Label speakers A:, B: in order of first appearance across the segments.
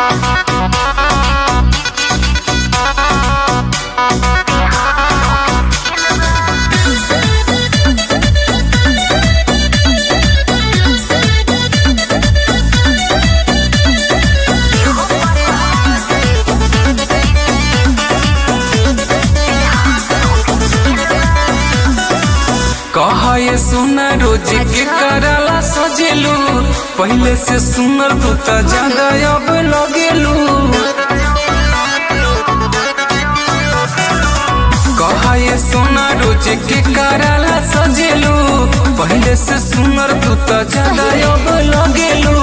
A: कहा ये सुना रोज के कराला सजेलू पहले से सुनर तू तो ज्यादा अब लगेलू। कहा ये सुना रोज के कराला सजेलू पहले से सुनर तू तो ज्यादा अब लगेलू।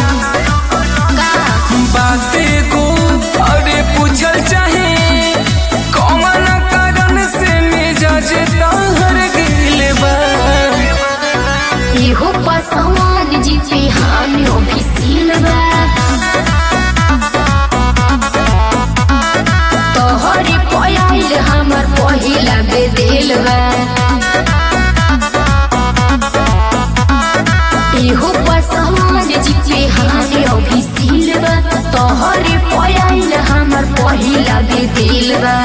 A: बातें को अरे पूछल चाहे कौन कारण से मिजाज तहर गिले बा।
B: इहो पसवान जी पे हामियो भी सिलवा तोहरी पयाइल हमर पहिला बेदिलवा। इहो पसवान जी पे हामियो भी सिलवा तोहरी पयाइल हमर पहिला बेदिलवा।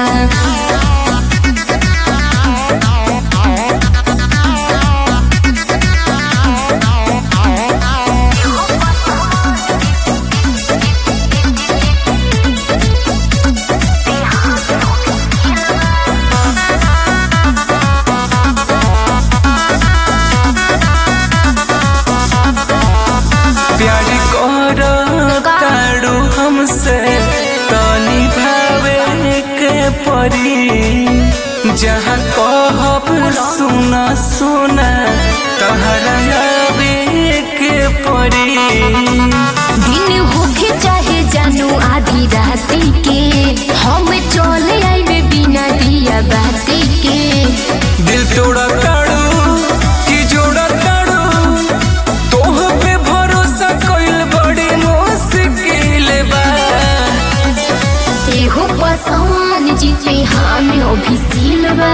A: प्यार करो हमसे तनी भावे के परी जहाँ कहब सुना सुना तहरा आवे के परी।
B: दिन होके चाहे जानू आधी राती के हम चले आइबे बिना दिया बाती के।
A: दिल तोड़ा ताड़ू कि जोड़ा ताड़ू तोह पे भरोसा कइल बड़ी मुश्किल बा।
B: एहो पसवान जी पे हामियो भी सिलवा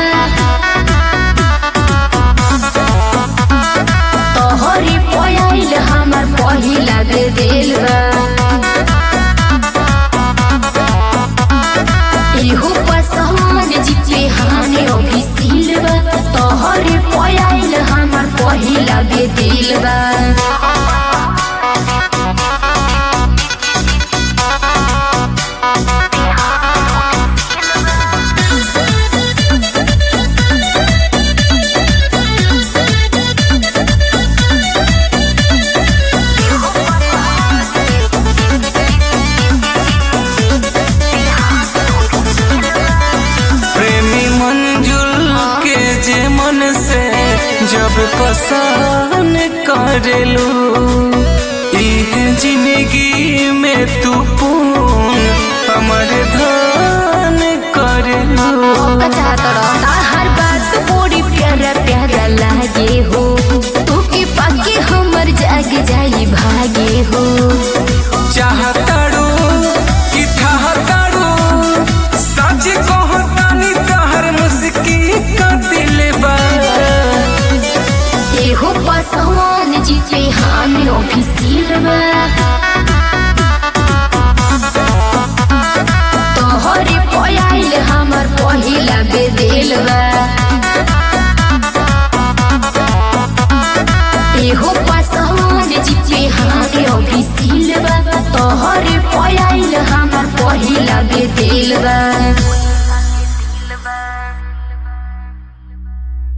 B: तोहरी पयाइल हमर पहिला बेदिलवा। एहो पसवान जी पे हामियो भी सिलवा तोहरी पयाइल हमर पहिला बेदिलवा।
A: मन से जब पसंद करेलू इह जिंदगी में तू पून हमर धन करेलू।
B: हर बात बड़ी प्यारा प्यारा लागे हो तू के पाके हमर जाग जाई भागे हो।
A: चाहताड़ू कि थाहताड़ू सच कहतानी तहर मुस्की का दिल बा।
B: एहो पसवान जी पे हामियो भी सिलवा तोहरी पयाइल हमर पहिला बेदिलवा। एहो पसवान जी पे हामियो भी सिलवा तोहरी पयाइल हमर पहिला बेदिलवा।